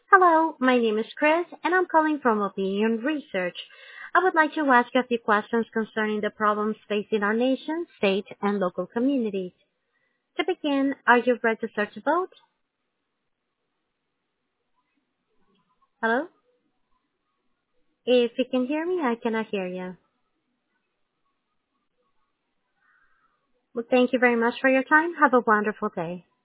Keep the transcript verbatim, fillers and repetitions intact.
Hello, my name is Chris, and I'm calling from Opinion Research. I would like to ask you a few questions concerning the problems facing our nation, state, and local communities. To begin, are you registered to vote? Hello? If you can hear me, I cannot hear you. Well, thank you very much for your time. Have a wonderful day.